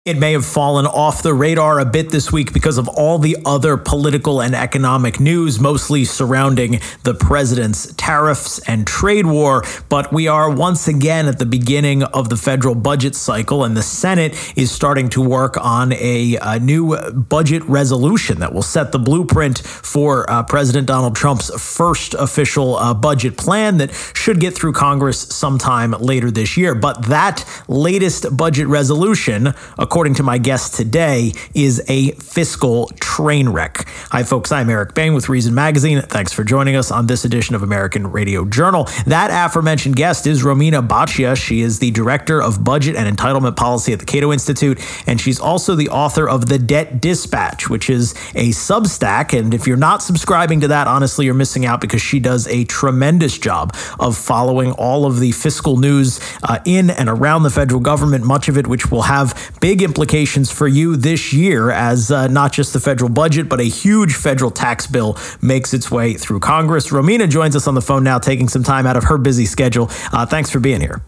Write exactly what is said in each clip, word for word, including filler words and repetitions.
It may have fallen off the radar a bit this week because of all the other political and economic news, mostly surrounding the president's tariffs and trade war. But we are once again at the beginning of the federal budget cycle, and the Senate is starting to work on a, a new budget resolution that will set the blueprint for uh, President Donald Trump's first official uh, budget plan that should get through Congress sometime later this year. But that latest budget resolution, according to my guest today, is a fiscal train wreck. Hi, folks. I'm Eric Bain with Reason Magazine. Thanks for joining us on this edition of American Radio Journal. That aforementioned guest is Romina Boccia. She is the Director of Budget and Entitlement Policy at the Cato Institute, and she's also the author of The Debt Dispatch, which is a Substack. And if you're not subscribing to that, honestly, you're missing out, because she does a tremendous job of following all of the fiscal news uh, in and around the federal government, much of it which will have big implications for you this year, as uh, not just the federal budget, but a huge federal tax bill makes its way through Congress. Romina joins us on the phone now, taking some time out of her busy schedule. Uh, thanks for being here.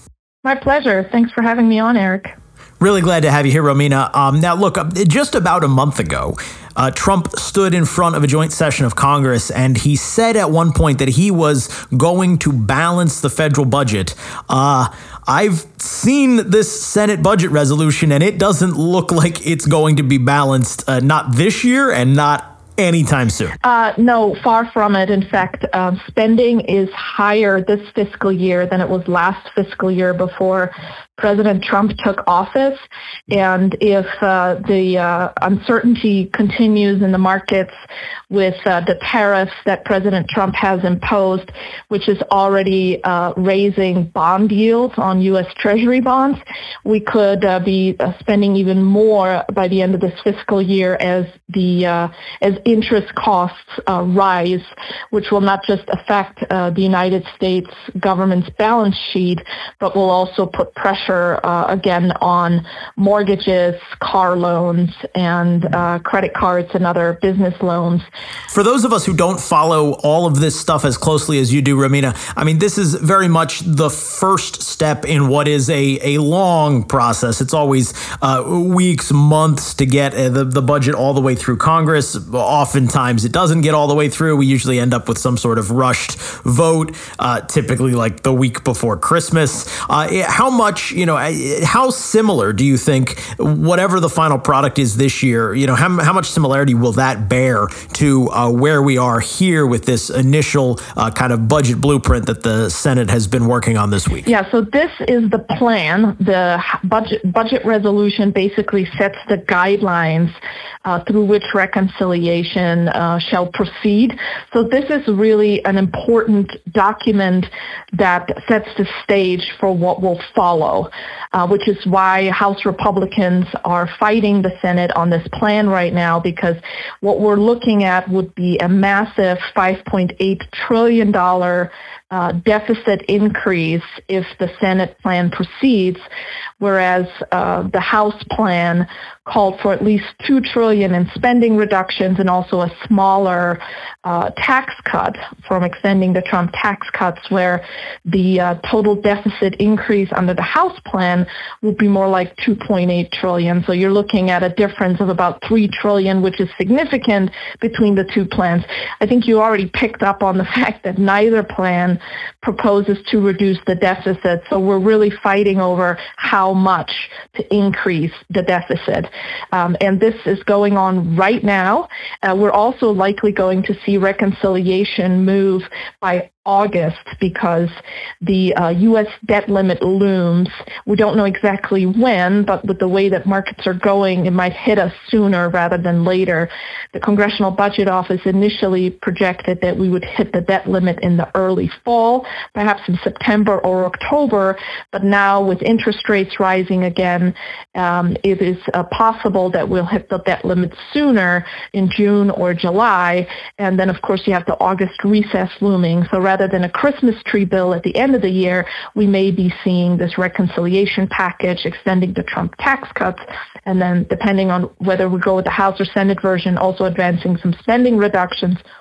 My pleasure. Thanks for having me on, Eric. Really glad to have you here, Romina. Um, now, look, just about a month ago, uh, Trump stood in front of a joint session of Congress, and he said at one point that he was going to balance the federal budget. Uh, I've seen this Senate budget resolution, and it doesn't look like it's going to be balanced, uh, not this year and not anytime soon. Uh, no, far from it. In fact, uh, spending is higher this fiscal year than it was last fiscal year before President Trump took office. And if uh, the uh, uncertainty continues in the markets with uh, the tariffs that President Trump has imposed, which is already uh, raising bond yields on U S Treasury bonds, we could uh, be uh, spending even more by the end of this fiscal year as the uh, as interest costs uh, rise, which will not just affect uh, the United States government's balance sheet, but will also put pressure Uh, again on mortgages, car loans, and uh, credit cards and other business loans. For those of us who don't follow all of this stuff as closely as you do, Romina, I mean, this is very much the first step in what is a, a long process. It's always uh, weeks, months to get uh, the, the budget all the way through Congress. Oftentimes it doesn't get all the way through. We usually end up with some sort of rushed vote, uh, typically like the week before Christmas. Uh, how much, you know, how similar do you think, whatever the final product is this year, you know, how, how much similarity will that bear to uh, where we are here with this initial uh, kind of budget blueprint that the Senate has been working on this week? Yeah, so this is the plan. The budget budget resolution basically sets the guidelines uh, through which reconciliation uh, shall proceed. So this is really an important document that sets the stage for what will follow. Uh, which is why House Republicans are fighting the Senate on this plan right now, because what we're looking at would be a massive five point eight trillion dollars uh, deficit increase if the Senate plan proceeds, whereas uh, the House plan called for at least two trillion dollars in spending reductions and also a smaller uh, tax cut from extending the Trump tax cuts, where the uh, total deficit increase under the House plan will be more like two point eight trillion dollars. So you're looking at a difference of about three trillion dollars, which is significant between the two plans. I think you already picked up on the fact that neither plan proposes to reduce the deficit. So we're really fighting over how much to increase the deficit. Um, and this is going on right now. Uh, we're also likely going to see reconciliation move by August, because the uh, U S debt limit looms. We don't know exactly when, but with the way that markets are going, it might hit us sooner rather than later. The Congressional Budget Office initially projected that we would hit the debt limit in the early fall, perhaps in September or October, but now with interest rates rising again, um, it is uh, possible that we'll hit the debt limit sooner in June or July, and then of course you have the August recess looming. So rather than a Christmas tree bill at the end of the year, we may be seeing this reconciliation package extending the Trump tax cuts, and then depending on whether we go with the House or Senate version, also advancing some spending reductions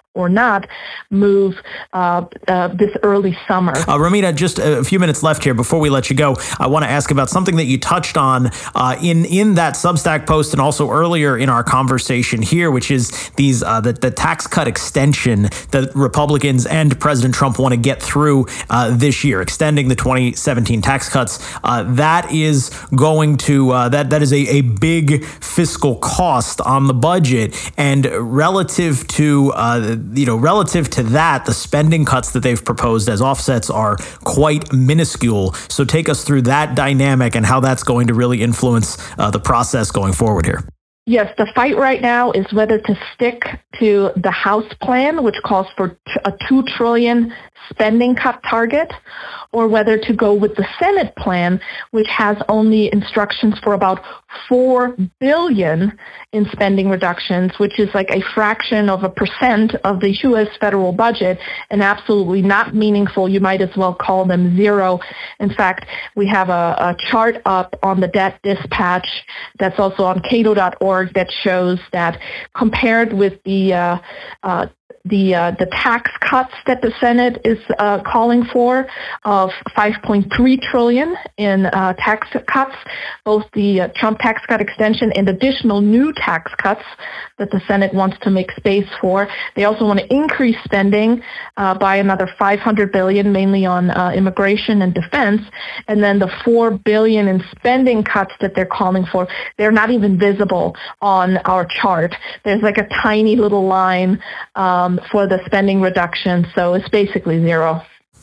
or not move uh, uh, this early summer. Uh, Romina, just a few minutes left here before we let you go. I want to ask about something that you touched on uh, in in that Substack post and also earlier in our conversation here, which is these uh, the, the tax cut extension that Republicans and President Trump want to get through uh, this year, extending the twenty seventeen tax cuts. Uh, that is going to uh, that that is a, a big fiscal cost on the budget, and relative to uh, you know relative to that, the spending cuts that they've proposed as offsets are quite minuscule. So take us through that dynamic and how that's going to really influence uh, the process going forward here. Yes, the fight right now is whether to stick to the House plan, which calls for a two trillion dollars spending cut target, or whether to go with the Senate plan, which has only instructions for about four billion dollars in spending reductions, which is like a fraction of a percent of the U S federal budget, and absolutely not meaningful. You might as well call them zero. In fact, we have a, a chart up on the Debt Dispatch that's also on cato dot org that shows that compared with the uh, uh, the uh, the tax cuts that the Senate is uh, calling for of five point three trillion dollars in uh, tax cuts, both the uh, Trump tax cut extension and additional new tax cuts that the Senate wants to make space for. They also want to increase spending uh, by another five hundred billion dollars, mainly on uh, immigration and defense, and then the four billion dollars in spending cuts that they're calling for, they're not even visible on our chart. There's like a tiny little line um, for the spending reduction, so it's basically zero.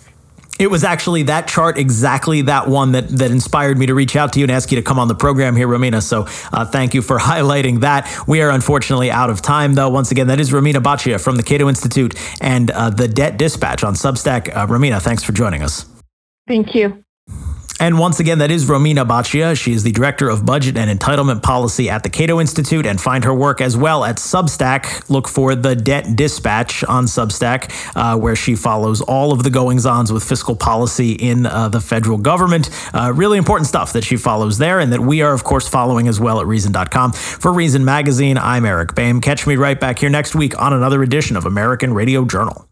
It was actually that chart, exactly that one, that, that inspired me to reach out to you and ask you to come on the program here, Romina. So uh, thank you for highlighting that. We are unfortunately out of time, though. Once again, that is Romina Boccia from the Cato Institute and uh, the Debt Dispatch on Substack. Uh, Romina, thanks for joining us. Thank you. And once again, that is Romina Boccia. She is the Director of Budget and Entitlement Policy at the Cato Institute, and find her work as well at Substack. Look for the Debt Dispatch on Substack, uh, where she follows all of the goings-ons with fiscal policy in uh, the federal government. Uh, really important stuff that she follows there, and that we are, of course, following as well at Reason dot com. For Reason Magazine, I'm Eric Boehm. Catch me right back here next week on another edition of American Radio Journal.